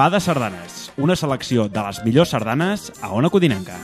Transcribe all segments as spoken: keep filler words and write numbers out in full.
Fa de sardanes, una selecció de les millors sardanes a Ona Codinenca.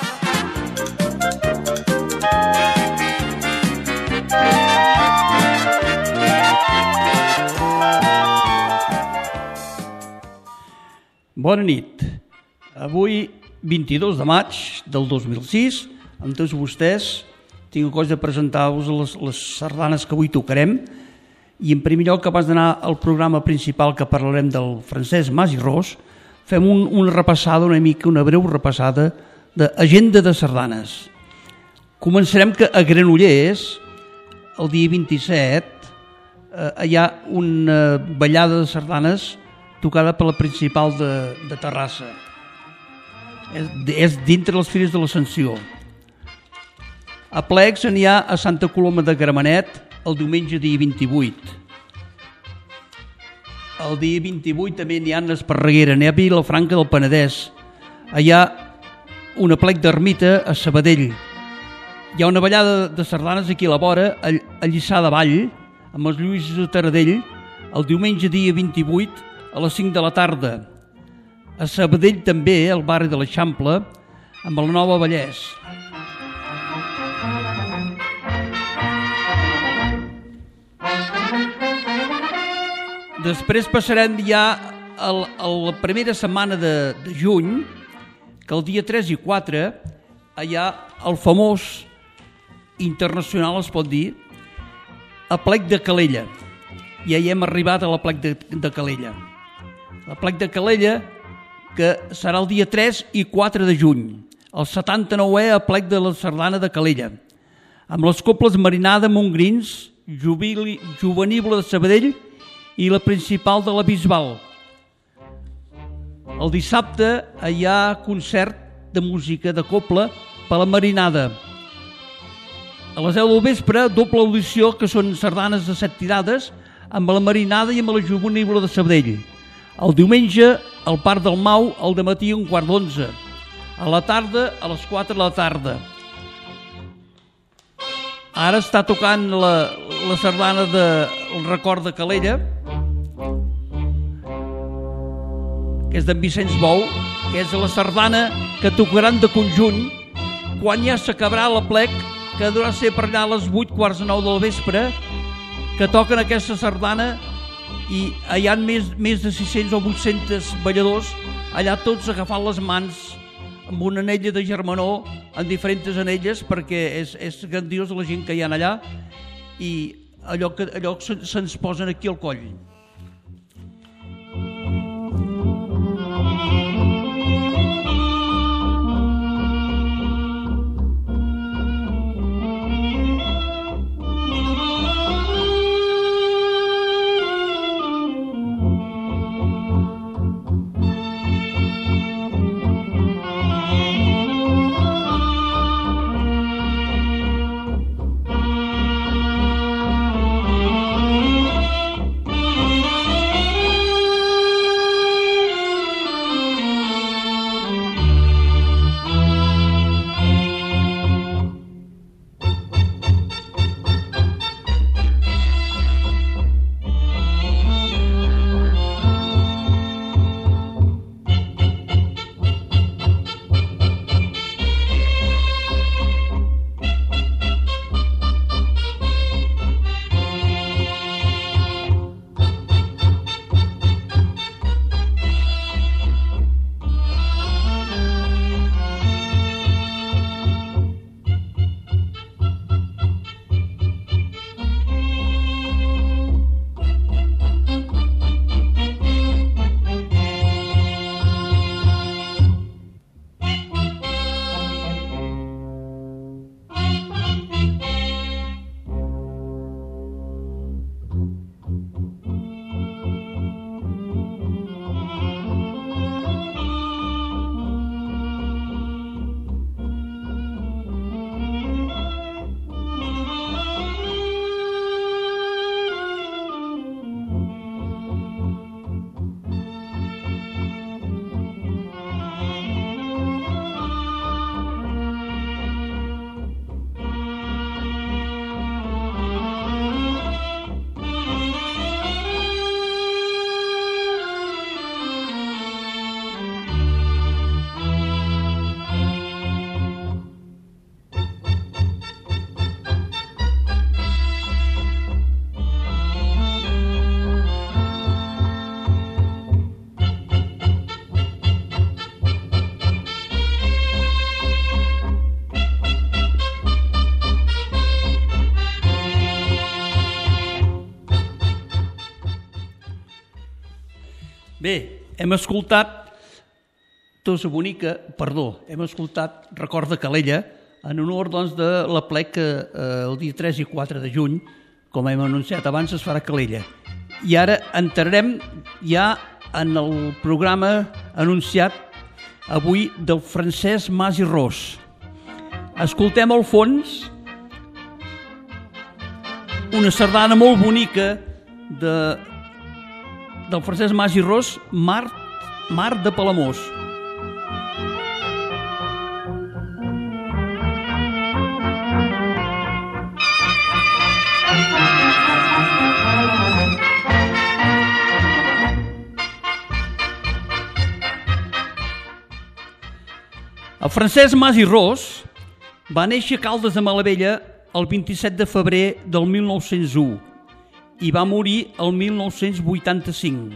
Bona nit. Avui, vint-i-dos de maig del dos mil sis, amb tots vostès, tinc el goig de presentar-vos les, les sardanes que avui tocarem. I en primer lloc, abans d'anar al programa principal que parlarem del Francesc Mas i Ros, fem un, una repassada, una mica, una breu repassada d'agenda de sardanes. Començarem que a Granollers, el dia vint-i-set, eh, hi ha una ballada de sardanes tocada per la principal de, de Terrassa. És, és dintre les Fires de l'Ascensió. A Plecs n'hi ha a Santa Coloma de Gramenet el diumenge dia vint-i-vuit. El dia vint-i-vuit també n'hi ha a Esparreguera, n'hi ha a Vilafranca del Penedès. Hi ha una plec d'ermita a Sabadell. Hi ha una ballada de sardanes aquí a la vora, a, a Lliçà de Vall, amb els Lluïs de Taradell, el diumenge dia vint-i-vuit a les cinc de la tarda. A Sabadell també, al barri de l'Eixample, amb el Nova Vallès. Després passarem ja a la primera setmana de, de juny, que el dia tres i quatre hi ha el famós internacional, es pot dir, a Plec de Calella. Ja hi hem arribat a la Plec de, de Calella. La Plec de Calella, que serà el dia tres i quatre de juny, el setanta-nouè a Plec de la Sardana de Calella, amb les coples Marinada, Montgrins, Jubili, Juvenible de Sabadell i la principal de la Bisbal. El dissabte hi ha concert de música de copla per la Marinada. A les deu del vespre, doble audició, que són sardanes de set tirades, amb la Marinada i amb la Juvenible de Sabadell. El diumenge, al Parc del Mau, al dematí un quart d'onze. A la tarda, a les quatre de la tarda. Ara està tocant la, la sardana de El record de Calella, que és d'en Vicenç Bou, que és la sardana que tocaran de conjunt quan ja s'acabarà la plec, que durà ser per allà a les vuit, quarts de nou del vespre, que toquen aquesta sardana, i hi ha més, més de sis-cents o vuit-cents balladors allà, tots agafant les mans amb una anella de germanor, en diferents anelles, perquè és, és grandiós la gent que hi ha allà, i allò que allò que se'ns posen aquí al coll. Bé, hem escoltat Tossa Bonica, perdó, hem escoltat Record de Calella en honor doncs, de l'aplec que eh, el dia tres i quatre de juny, com hem anunciat abans, es farà a Calella. I ara entrarem ja en el programa anunciat avui del Francesc Mas i Ros. Escoltem al fons una sardana molt bonica de, del Francesc Mas i Ros, Mar, Mar de Palamós. El Francesc Mas i Ros va néixer a Caldes de Malavella el vint-i-set de febrer del mil nou-cents u i va morir el mil nou-cents vuitanta-cinc.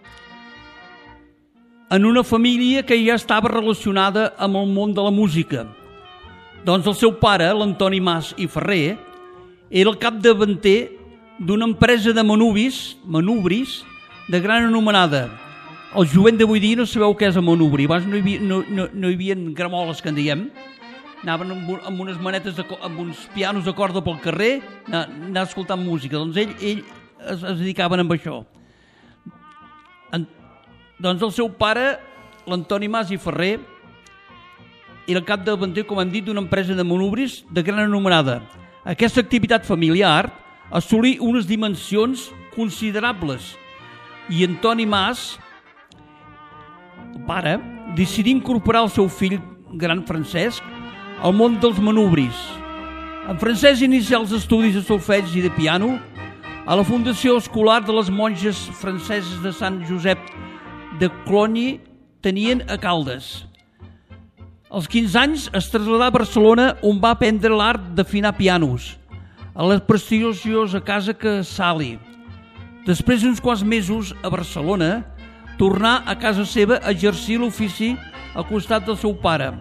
En una família que ja estava relacionada amb el món de la música. Doncs el seu pare, l'Antoni Mas i Ferrer, era el capdavanter d'una empresa de manubris, manubris de gran anomenada. El jovent d'avui dia no sabeu què és el manubri. Abans no hi havia, no, no, no hi havia gramoles, que en diem. Anaven amb, amb unes manetes, de, amb uns pianos de corda pel carrer, anar, anar escoltant música. Doncs ell, ell es, es dedicaven amb això. En, doncs el seu pare, l'Antoni Mas i Ferrer, era el capdavanter, com hem dit, d'una empresa de manubris de gran anomenada. Aquesta activitat familiar assolí unes dimensions considerables i Antoni Mas, el pare, decidí incorporar el seu fill gran Francesc al món dels manubris. En Francesc inicià els estudis de solfeig i de piano a la Fundació Escolar de les Monges Franceses de Sant Josep de Clogny, tenien a Caldes. Als quinze anys es traslladà a Barcelona, on va aprendre l'art d'afinar pianos a la prestigiosa casa Casali. Després d'uns quants mesos a Barcelona, tornà a casa seva a exercir l'ofici al costat del seu pare.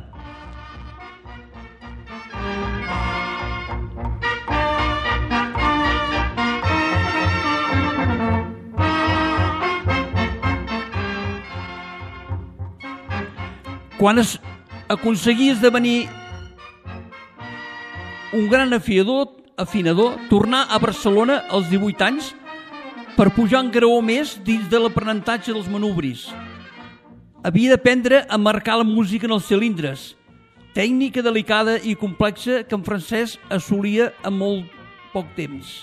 Quan es aconseguia esdevenir un gran afinador, afinador, tornà a Barcelona als divuit anys per pujar un graó més dins de l'aprenentatge dels manubris. Havia d'aprendre a marcar la música en els cilindres, tècnica delicada i complexa que en Francesc assolia en molt poc temps.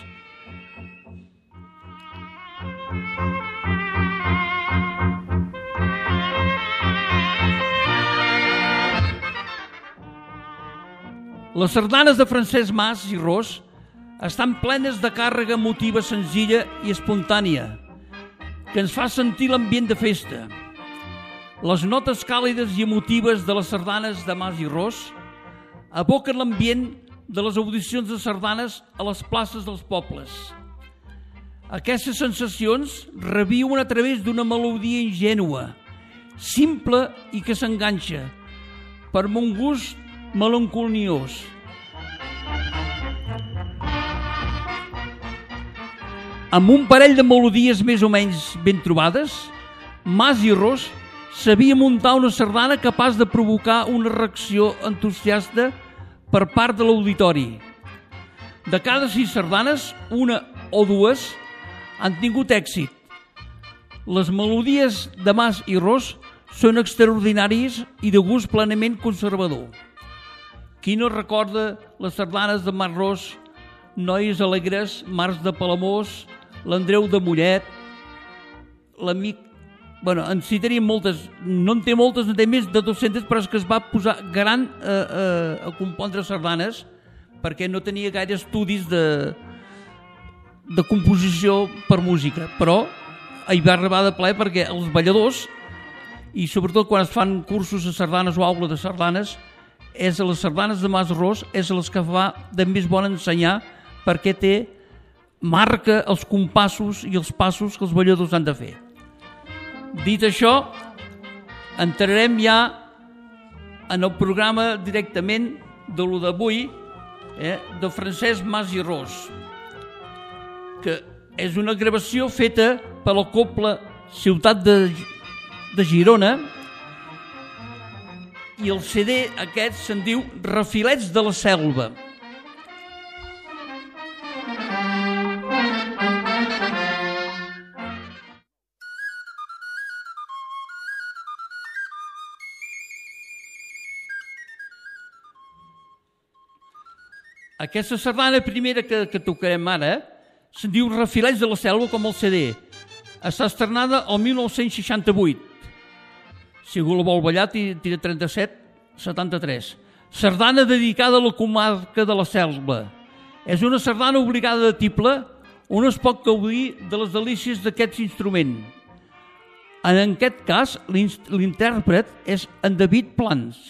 Les sardanes de Francesc Mas i Ros estan plenes de càrrega emotiva senzilla i espontània, que ens fa sentir l'ambient de festa. Les notes càlides i emotives de les sardanes de Mas i Ros evoquen l'ambient de les audicions de sardanes a les places dels pobles. Aquestes sensacions reviuen a través d'una melodia ingènua, simple i que s'enganxa, per mon gust melancoliós. Amb un parell de melodies més o menys ben trobades, Mas i Ros sabia muntar una sardana capaç de provocar una reacció entusiasta per part de l'auditori. De cada sis sardanes, una o dues han tingut èxit. Les melodies de Mas i Ros són extraordinàries i de gust plenament conservador. Qui no recorda les sardanes de Mas Ros, Noies Alegres, Mars de Palamós, l'Andreu de Mollet, l'amic... Bueno, en citaríem moltes, no en té moltes, en té més de dues-centes, però és que es va posar gran a, a, a compondre sardanes perquè no tenia gaire estudis de, de composició per música, però hi va arribar de ple perquè els balladors, i sobretot quan es fan cursos de sardanes o aula de sardanes, és a les sardanes de Mas Ros, és a les que va de més bon ensenyar perquè té, marca els compassos i els passos que els balladors han de fer. Dit això, entrarem ja en el programa directament de lo d'avui, eh, de Francesc Mas i Ros, que és una gravació feta per la Cobla Ciutat de de Girona, i el C D aquest se'n diu Refilets de la Selva. Aquesta sardana primera que, que tocarem ara se'n diu Refilets de la Selva, com el C D. Està estrenada el mil nou-cents seixanta-vuit. Si algú la vol ballar, tira trenta-set setanta-tres. Sardana dedicada a la comarca de la Selva. És una sardana obligada de tible on es pot gaudir de les delícies d'aquest instrument. En aquest cas, l'intèrpret és en David Plans.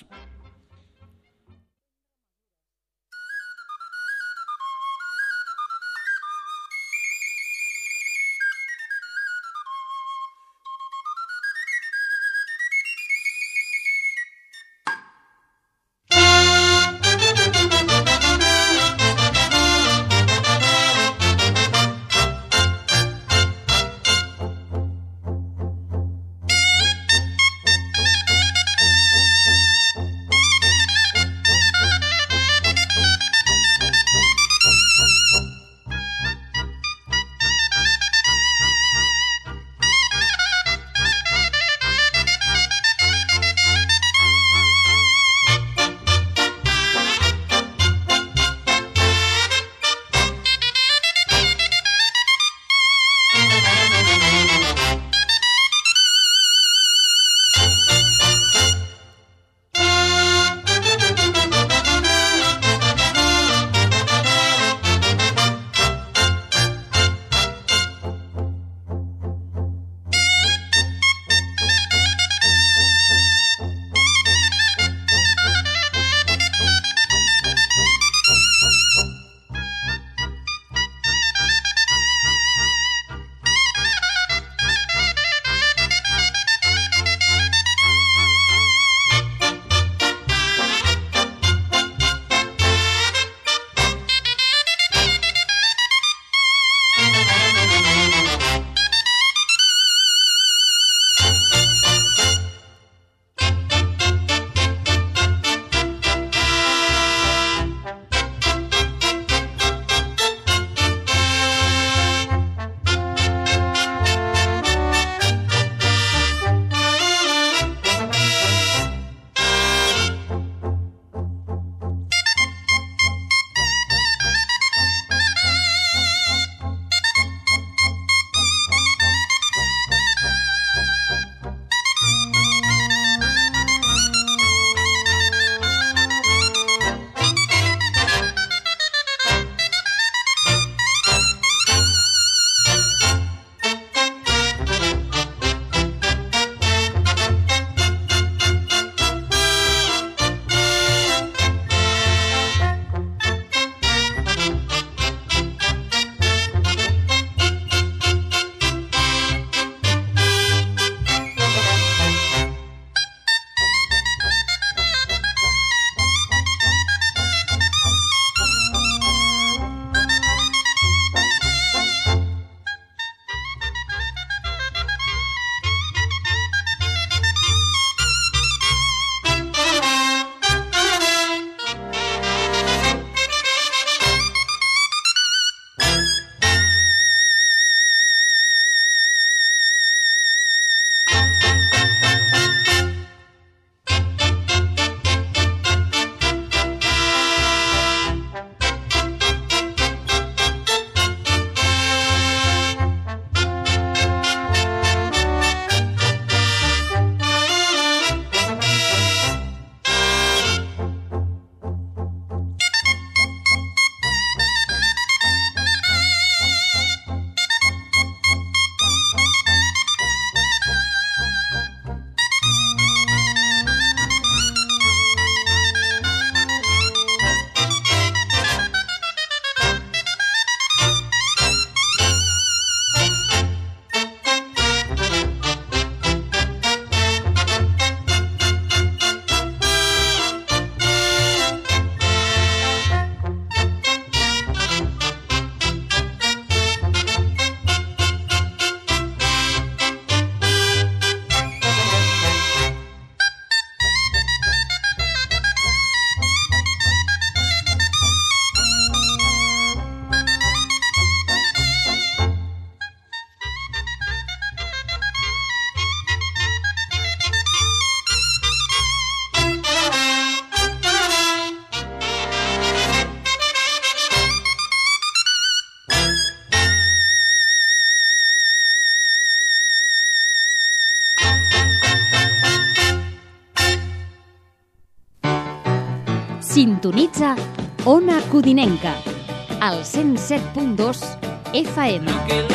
Sintonitza Ona Codinenca, al cent set punt dos F M.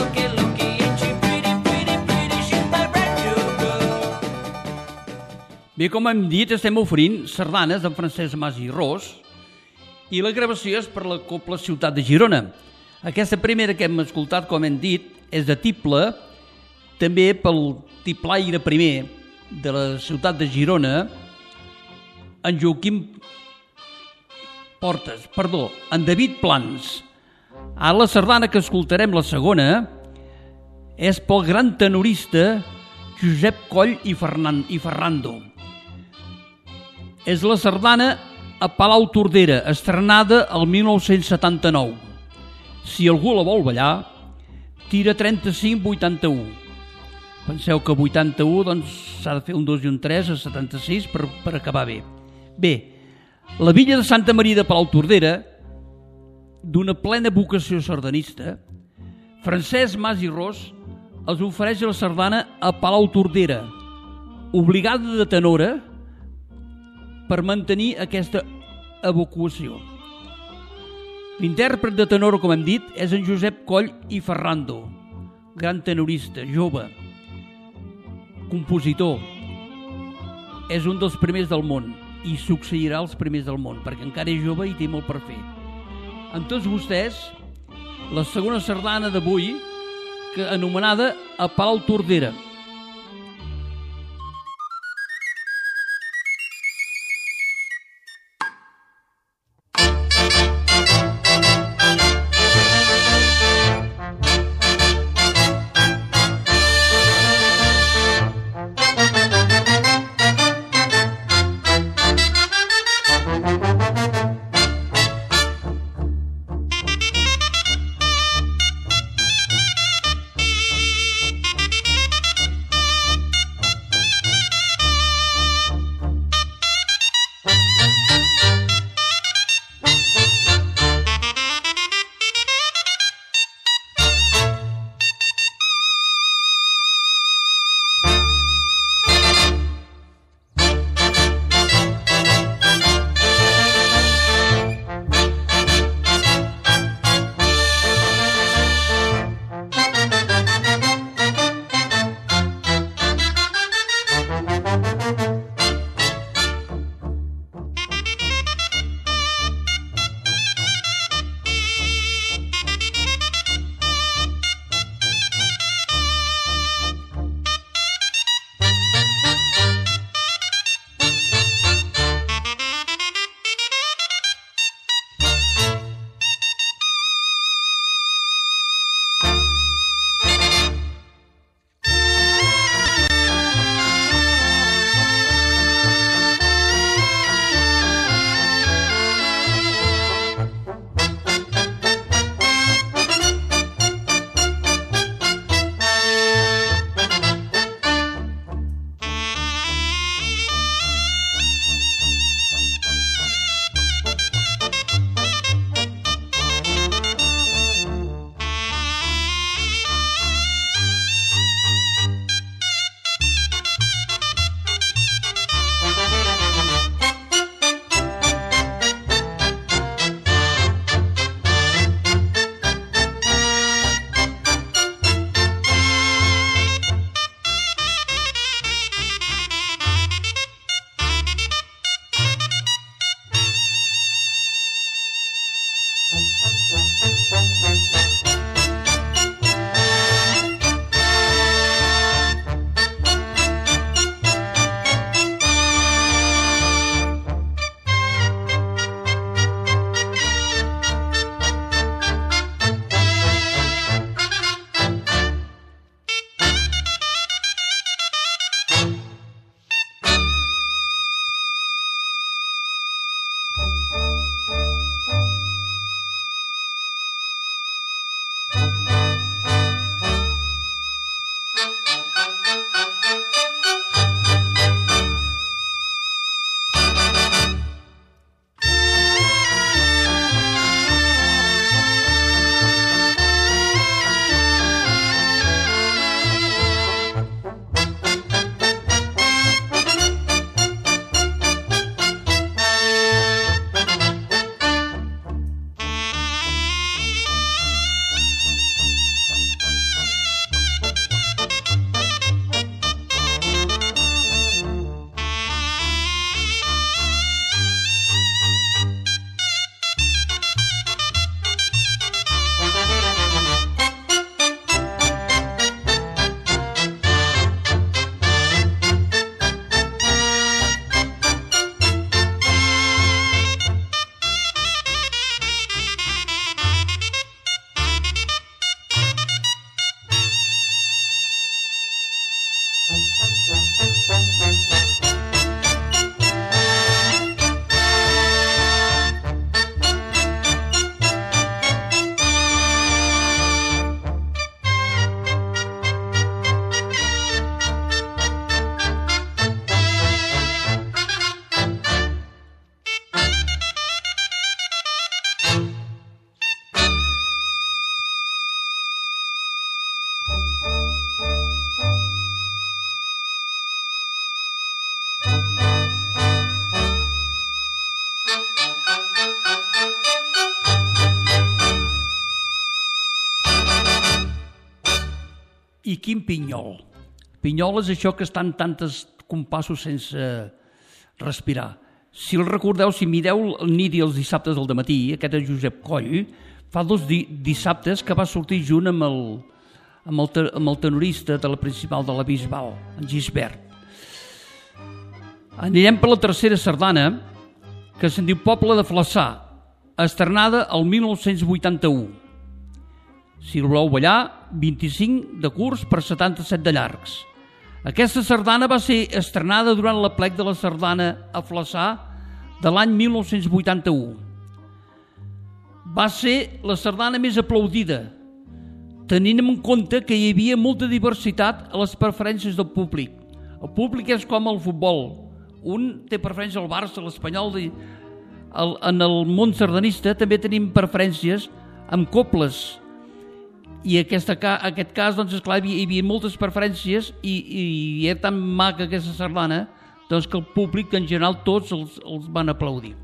Bé, com hem dit, estem oferint sardanes d'en Francesc Mas i Ros i la gravació és per la Cobla Ciutat de Girona. Aquesta primera que hem escoltat, com hem dit, és de tible, també pel tiplaire primer de la ciutat de Girona, en Joaquim Portes, perdó, en David Plans. Ara la sardana que escoltarem, la segona, és pel gran tenorista Josep Coll i, Fernan, i Ferrando. És la sardana a Palau Tordera, estrenada el mil nou-cents setanta-nou. Si algú la vol ballar, tira trenta-cinc vuitanta-u. Penseu que vuitanta-u doncs, s'ha de fer un dos i un tres a setanta-sis per, per acabar bé. Bé, la villa de Santa Maria de Palau Tordera, d'una plena vocació sardanista, Francesc Mas i Ros els ofereix la sardana a Palau Tordera, obligada de tenora, per mantenir aquesta evacuació. L'intèrpret de tenora, com hem dit, és en Josep Coll i Ferrando, gran tenorista, jove, compositor. És un dels primers del món i succeirà els primers del món, perquè encara és jove i té molt per fer. Amb tots vostès, la segona sardana d'avui, que anomenada a Palau Tordera. i Quim Pinyol. Pinyol és això que estan tantes compassos sense respirar. Si el recordeu, si mireu el nit i els dissabtes del dematí, aquest és Josep Coll, fa dos di dissabtes que va sortir junt amb el, amb el, amb el tenorista de la principal de la Bisbal, en Gisbert. Anirem per la tercera sardana, que se'n diu Poble de Flaçà, estrenada el mil nou-cents vuitanta-u. Si el voleu ballar, vint-i-cinc de curts per setanta-set de llargs. Aquesta sardana va ser estrenada durant l'aplec de la sardana a Flaçà de l'any mil nou-cents vuitanta-u. Va ser la sardana més aplaudida, tenint en compte que hi havia molta diversitat a les preferències del públic. El públic és com el futbol. Un té preferència al Barça, a l'Espanyol. En el món sardanista també tenim preferències amb cobles. I en aquest cas, doncs, esclar, hi havia moltes preferències i, i era tan maca aquesta sardana doncs, que el públic, en general, tots els, els van aplaudir.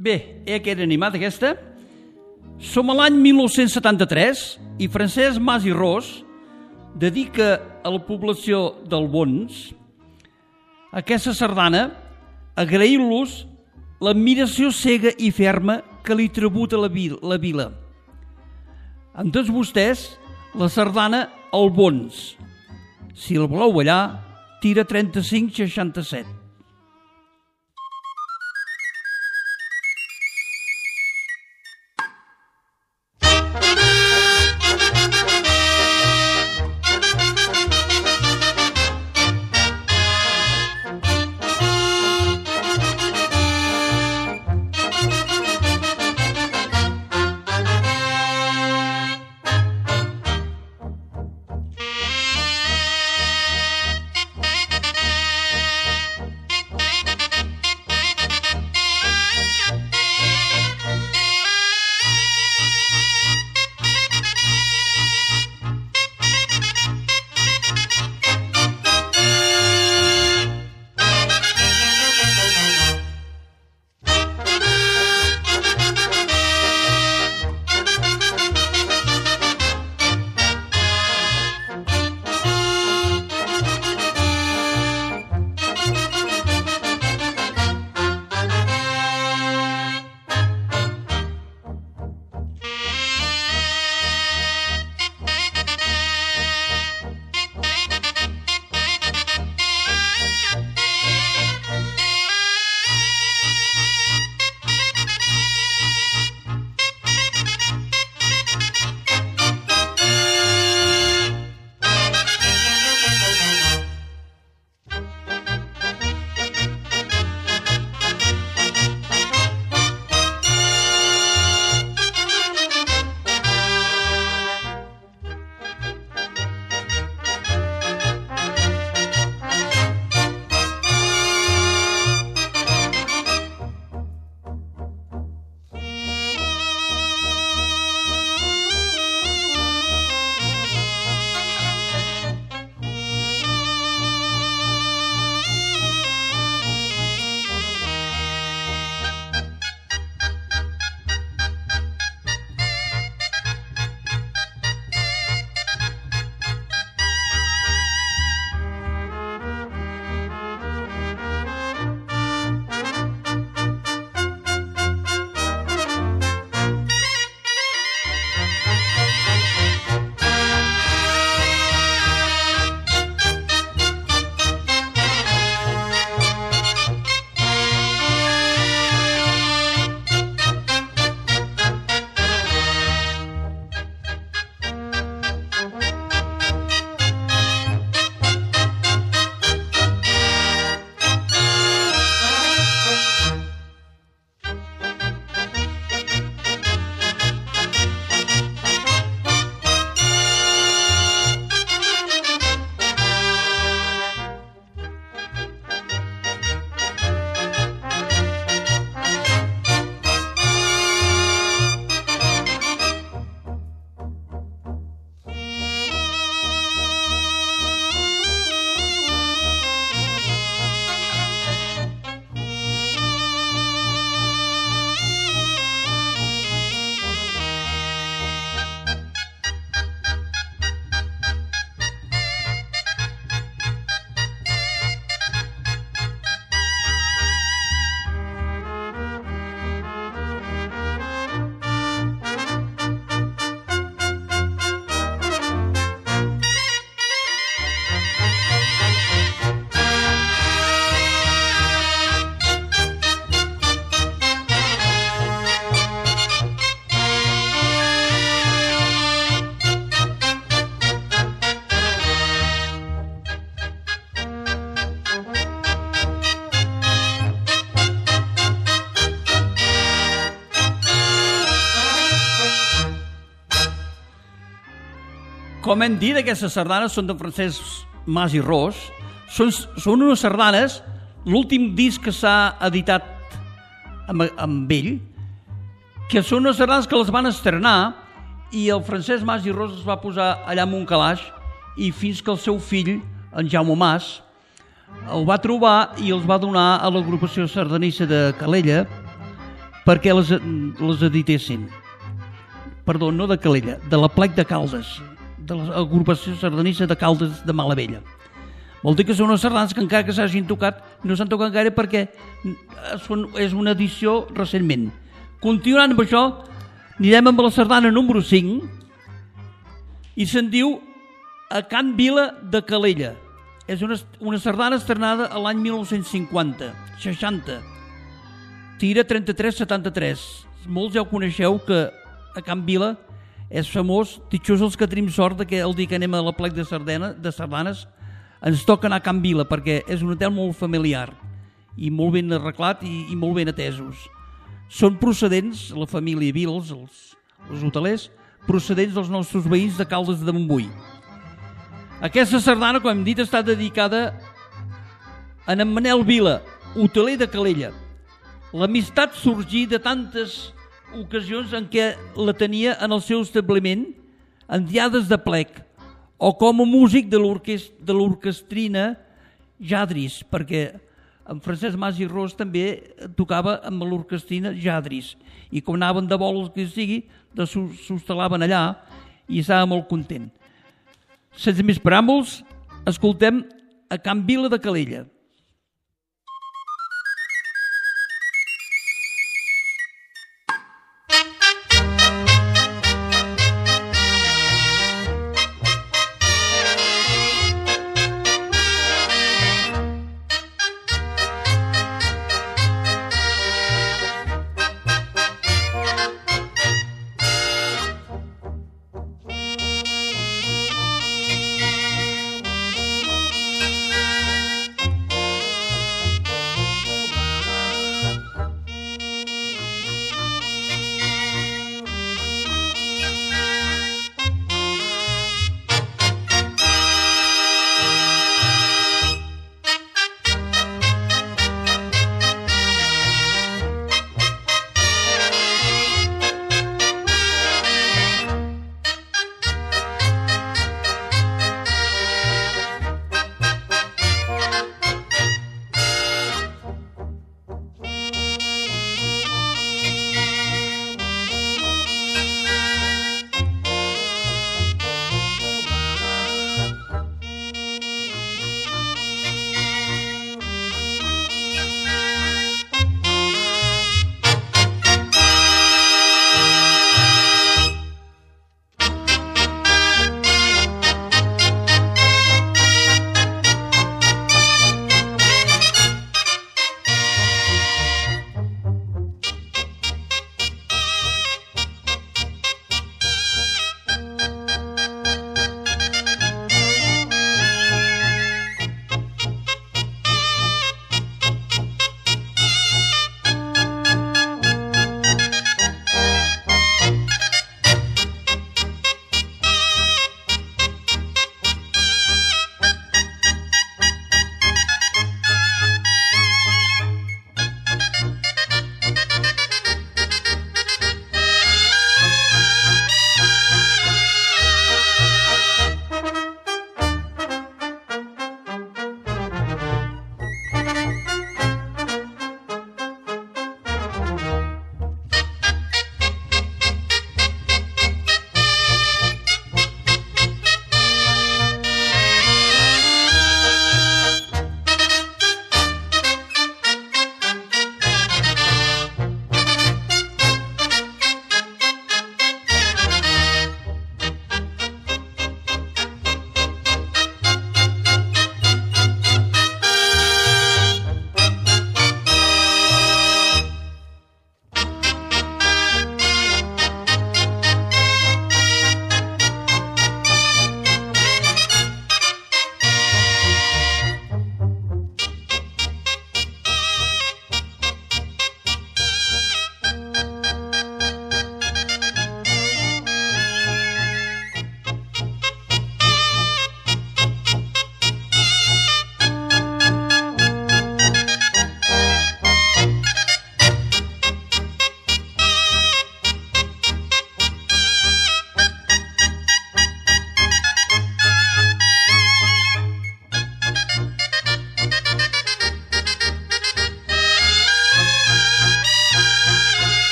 Bé, eh, que era animada aquesta. Som a l'any mil nou-cents setanta-tres i Francesc Mas i Ros dedica a la població d'Albons aquesta sardana agraint-los l'admiració cega i ferma que li tributa la vila. Amb tots vostès, la sardana Albons. Si el voleu ballar, tira trenta-cinc seixanta-set. Com hem dit, aquestes sardanes són de Francesc Mas i Ros. Són, són unes sardanes, l'últim disc que s'ha editat amb, amb ell, que són unes sardanes que les van estrenar i el Francesc Mas i Ros es va posar allà en un calaix i fins que el seu fill, en Jaume Mas, el va trobar i els va donar a l'agrupació sardanissa de Calella perquè les, les editessin. Perdó, no de Calella, de la Plec de Caldes, de l'agrupació sardanissa de Caldes de Malavella. Vol dir que són unes sardanes que encara que s'hagin tocat no s'han tocat gaire perquè són, és una edició recentment. Continuant amb això, anirem amb la sardana número cinc i se'n diu A Can Vila de Calella. És una, una sardana estrenada a l'any mil nou-cents cinquanta, seixanta. Tira trenta-tres setanta-tres. Molts ja ho coneixeu que a Can Vila és famós, ditxós els que tenim sort de que el dia que anem a la plec de, Sardana, de sardanes ens toca anar a Can Vila perquè és un hotel molt familiar i molt ben arreglat i, i molt ben atesos. Són procedents, la família Vila, els, els hotelers, procedents dels nostres veïns de Caldes de Montbui. Aquesta sardana, com hem dit, està dedicada a en Manel Vila, hoteler de Calella. L'amistat sorgí de tantes ocasions en què la tenia en el seu establiment, en diades de plec, o com a músic de l'orquestrina Jadris, perquè en Francesc Mas i Ros també tocava amb l'orquestrina Jadris, i com anaven de vol el que sigui, s'instal·laven allà i estava molt content. Sense més preàmbuls, escoltem A Can Vila de Calella. Thank you.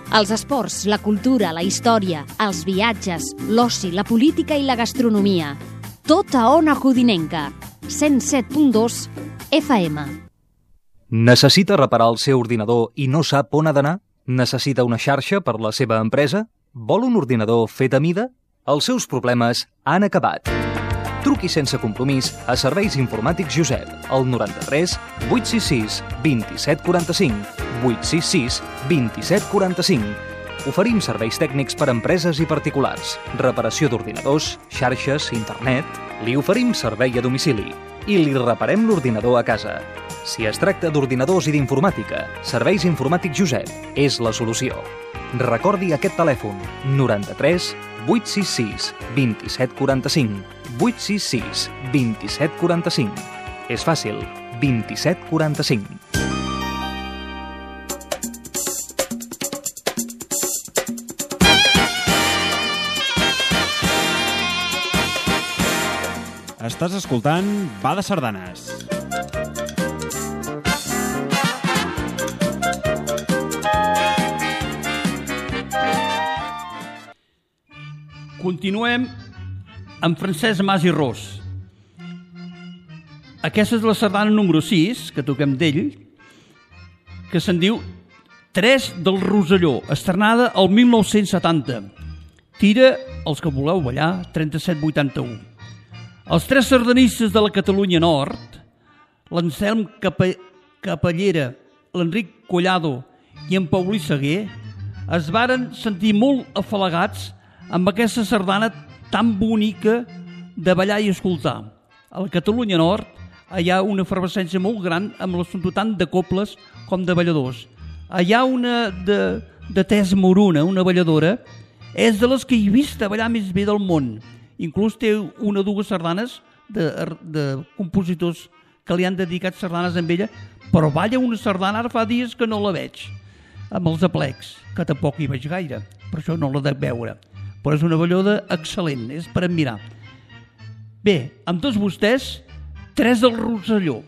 Els esports, la cultura, la història, els viatges, l'oci, la política i la gastronomia. Tot a Ona Codinenca. cent set punt dos F M. Necessita reparar el seu ordinador i no sap on ha d'anar? Necessita una xarxa per la seva empresa? Vol un ordinador fet a mida? Els seus problemes han acabat. Truqui sense compromís a Serveis Informàtics Josep, al noranta-tres vuit sis sis vint set quaranta-cinc, vuit sis sis vint set quaranta-cinc. Oferim serveis tècnics per a empreses i particulars, reparació d'ordinadors, xarxes, internet. Li oferim servei a domicili i li reparem l'ordinador a casa. Si es tracta d'ordinadors i d'informàtica, Serveis Informàtics Josep és la solució. Recordi aquest telèfon, noranta-tres vuit sis sis vint set quaranta-cinc, vuit sis sis vint set quaranta-cinc. És fàcil, vint set quaranta-cinc. Estàs escoltant Va de Sardanes. Continuem amb Francesc Mas i Ros. Aquesta és la sardana número sis, que toquem d'ell, que se'n diu Tres del Rosselló, estrenada el mil nou-cents setanta. Tira, els que voleu ballar, trenta-set vuitanta-u. Els tres sardanistes de la Catalunya Nord, l'Anselm Capa Capellera, l'Enric Collado i en Paulí Seguer, es varen sentir molt afalagats amb aquesta sardana tan bonica de ballar i escoltar. A la Catalunya Nord hi ha una efervescència molt gran amb l'assumpte tant de cobles com de balladors. Hi ha una de, de Tess Moruna, una balladora, és de les que he vist a ballar més bé del món. Inclús té una o dues sardanes de, de compositors que li han dedicat sardanes amb ella, però balla una sardana, ara fa dies que no la veig, amb els aplecs, que tampoc hi veig gaire, per això no la dec veure. Però és una balloda excel·lent, és per admirar. Bé, amb tots vostès, Tres del Rosselló.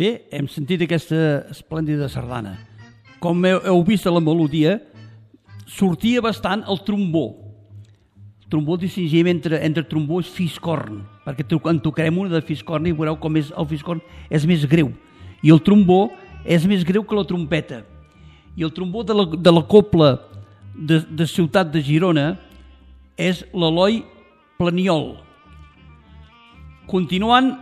Bé, hem sentit aquesta esplèndida sardana. Com heu, heu vist a la melodia, sortia bastant el trombó. El trombó distingim entre, entre trombó i fiscorn, perquè en tocarem una de fiscorn i veureu com és, el fiscorn és més greu. I el trombó és més greu que la trompeta. I el trombó de la, de la copla de, de Ciutat de Girona és l'Eloi Planiol. Continuant,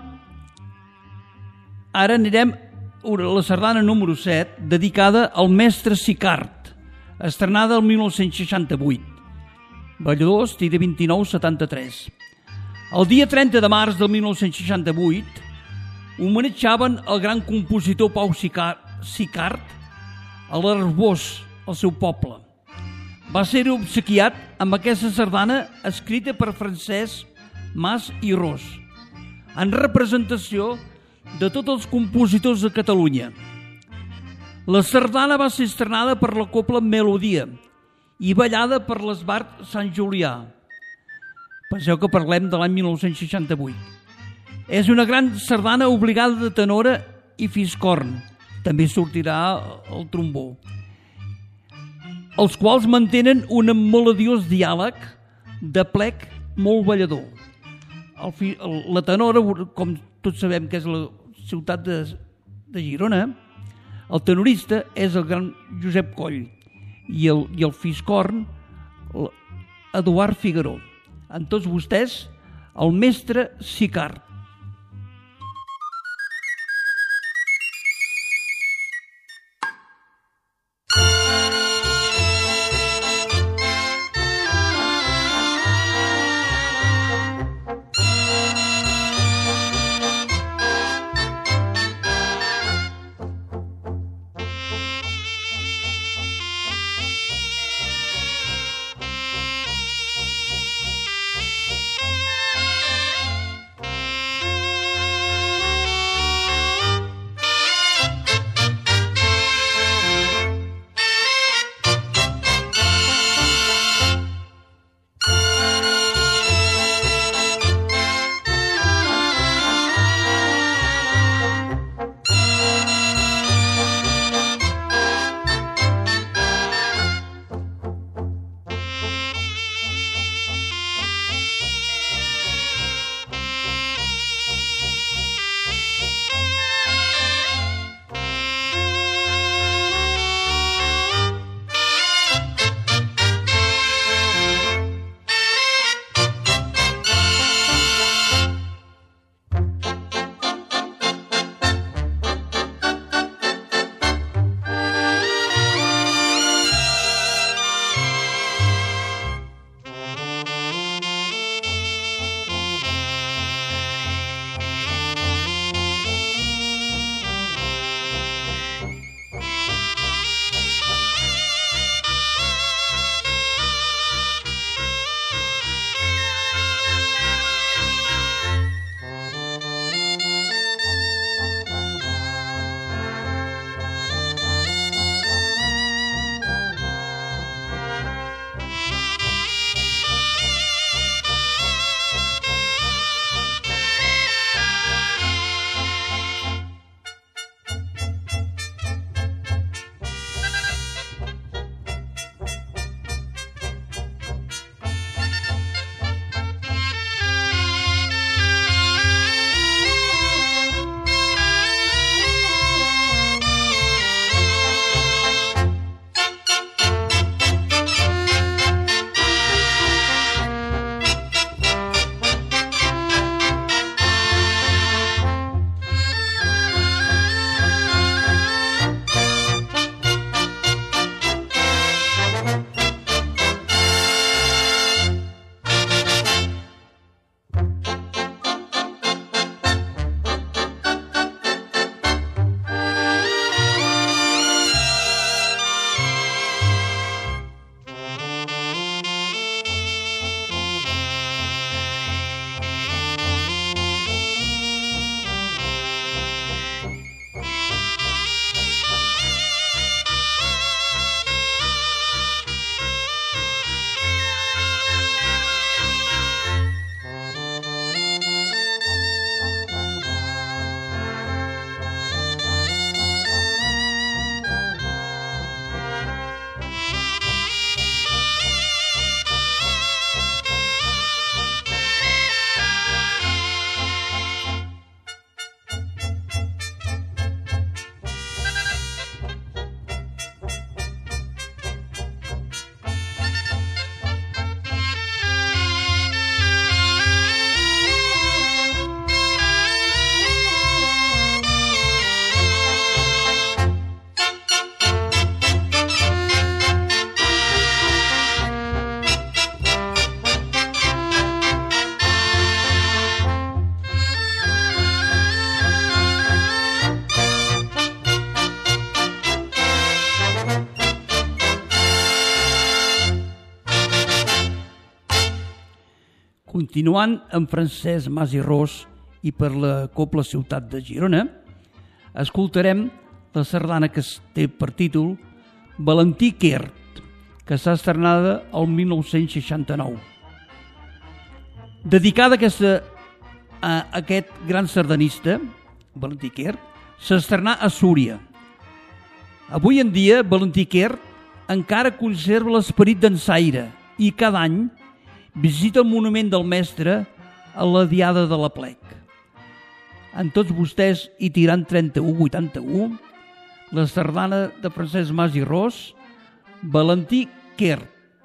ara anirem a la sardana número set, dedicada al mestre Sicart, estrenada el mil nou-cents seixanta-vuit. Balladors, tira vint-i-nou setanta-tres. El dia trenta de març del mil nou-cents seixanta-vuit homenatjaven el gran compositor Pau Sicart a l'Arbós, al seu poble. Va ser obsequiat amb aquesta sardana escrita per Francesc Mas i Ros, en representació de tots els compositors de Catalunya. La sardana va ser estrenada per la copla Melodia i ballada per l'Esbart Sant Julià. Penseu que parlem de l'any mil nou-cents seixanta-vuit. És una gran sardana obligada de tenora i fiscorn. També sortirà el trombó. Els quals mantenen un melodiós diàleg de plec molt ballador. El fi, el, la tenora, com tots sabem que és la ciutat de, de Girona, el tenorista és el gran Josep Coll i el, i el fiscorn Eduard Figaró. En tots vostès, el mestre Sicart. continuant amb Francesc Mas i Ros i per la Cobla Ciutat de Girona, escoltarem la sardana que té per títol Valentí Quer, que s'ha estrenada el mil nou-cents seixanta-nou. Dedicada aquesta, a aquest gran sardanista, Valentí Quer, s'estrenà a Súria. Avui en dia, Valentí Quer encara conserva l'esperit d'ensaire i cada any visita el monument del mestre a la Diada de l'Aplec. En tots vostès hi tiran trenta-u vuitanta-u, la sardana de Francesc Mas i Ros, Valentí Quer.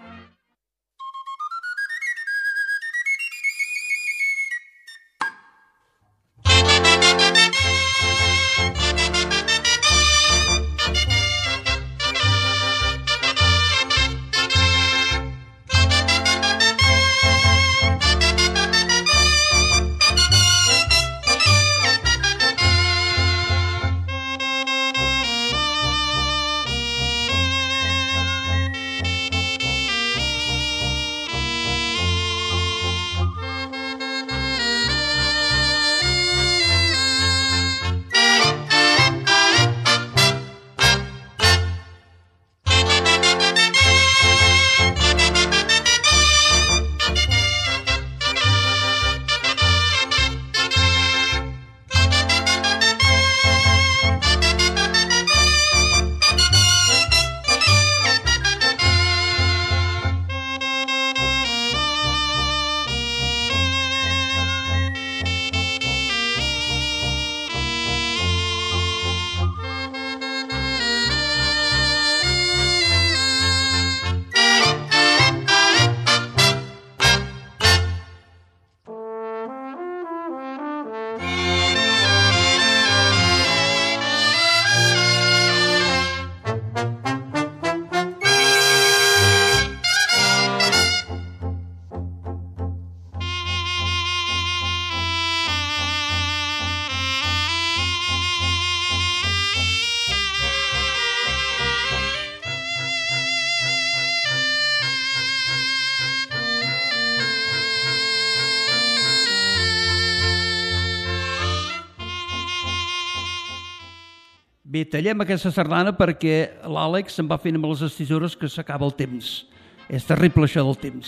Bé, tallem aquesta sardana perquè l'Àlex se'n va fent amb les estisores que s'acaba el temps. És terrible això del temps.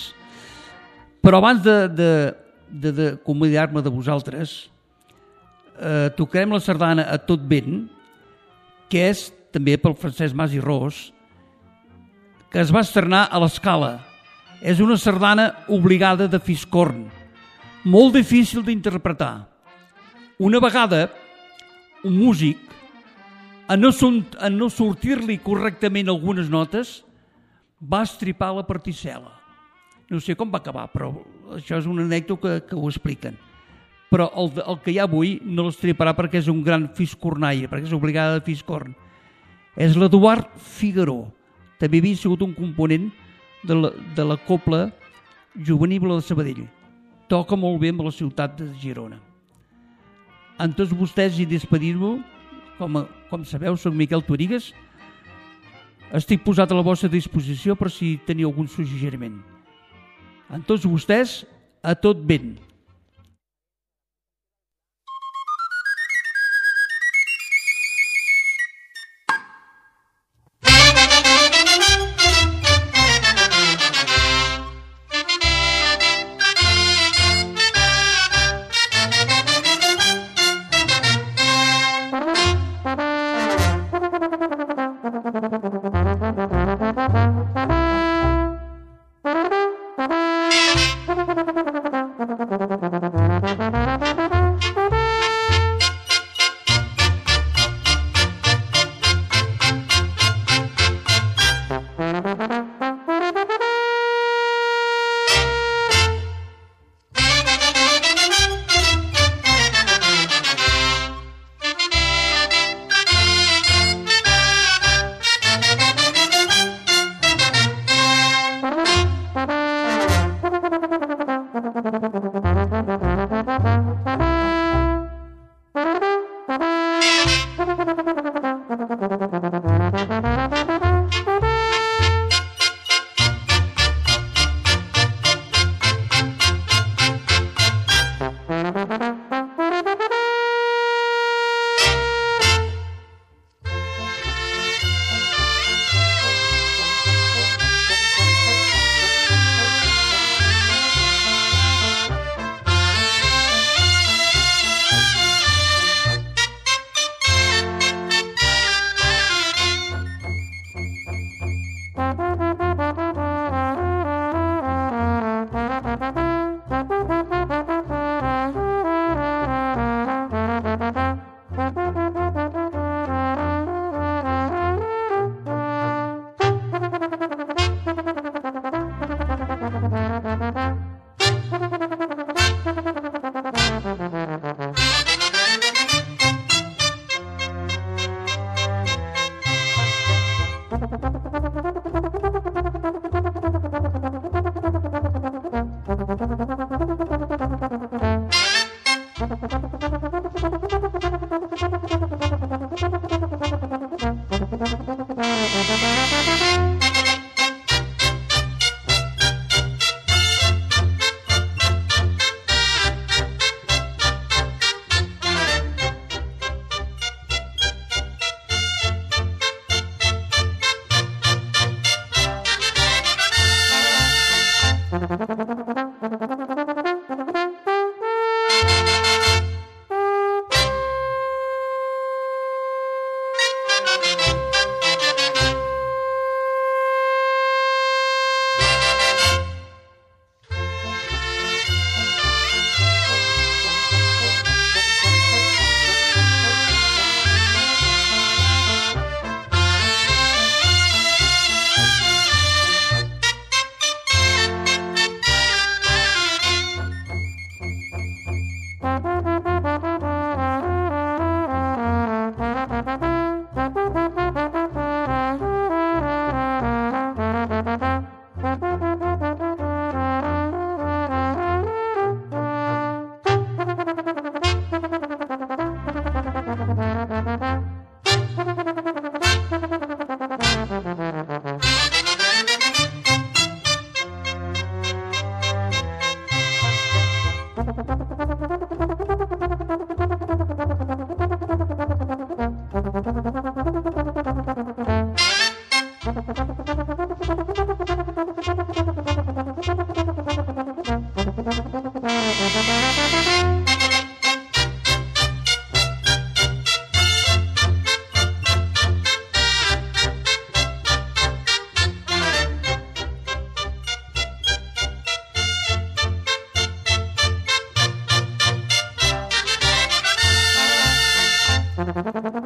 Però abans de, de, de, de convidar-me de vosaltres, eh, tocarem la sardana A Tot Vent, que és també pel Francesc Mas i Ros, que es va estrenar a l'Escala. És una sardana obligada de fiscorn, molt difícil d'interpretar. Una vegada, un músic, a no, a no sortir-li correctament algunes notes, va estripar la particel·la. No sé com va acabar, però això és una anècdota que, que ho expliquen. Però el, el que hi ha avui no l'estriparà perquè és un gran fiscornaire, perquè és obligada de fiscorn. És l'Eduard Figaró. També havia sigut un component de la, de la Cobla Juvenil de Sabadell. Toca molt bé amb la ciutat de Girona. En tots vostès i despedir-vos, com, com sabeu, soc Miquel Tuarigas. Estic posat a la vostra disposició per si teniu algun suggeriment. En tots vostès, A Tot Vent. Thank you.